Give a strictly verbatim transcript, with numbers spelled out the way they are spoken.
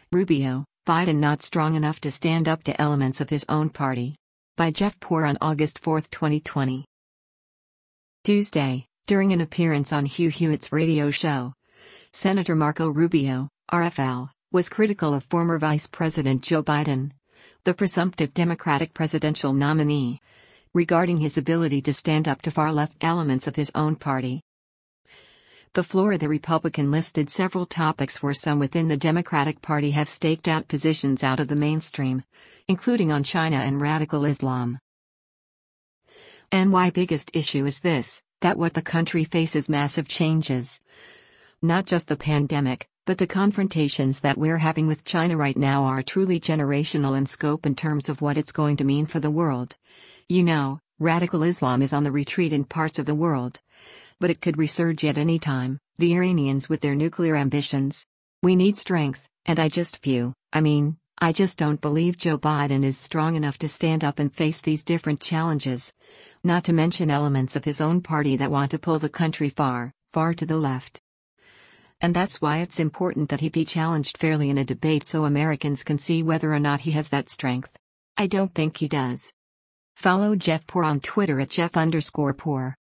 Rubio, Biden not strong enough to stand up to elements of his own party. By Jeff Poor on August fourth, twenty twenty. Tuesday, during an appearance on Hugh Hewitt's radio show, Senator Marco Rubio, R F L, was critical of former Vice President Joe Biden, the presumptive Democratic presidential nominee, regarding his ability to stand up to far-left elements of his own party. The Florida Republican listed several topics where some within the Democratic Party have staked out positions out of the mainstream, including on China and radical Islam. And my biggest issue is this, that what the country faces massive changes. Not just the pandemic, but the confrontations that we're having with China right now are truly generational in scope in terms of what it's going to mean for the world. You know, radical Islam is on the retreat in parts of the world. But it could resurge at any time, the Iranians with their nuclear ambitions. We need strength, and I just few, I mean, I just don't believe Joe Biden is strong enough to stand up and face these different challenges. Not to mention elements of his own party that want to pull the country far, far to the left. And that's why it's important that he be challenged fairly in a debate so Americans can see whether or not he has that strength. I don't think he does. Follow Jeff Poor on Twitter at Jeff underscore Poor.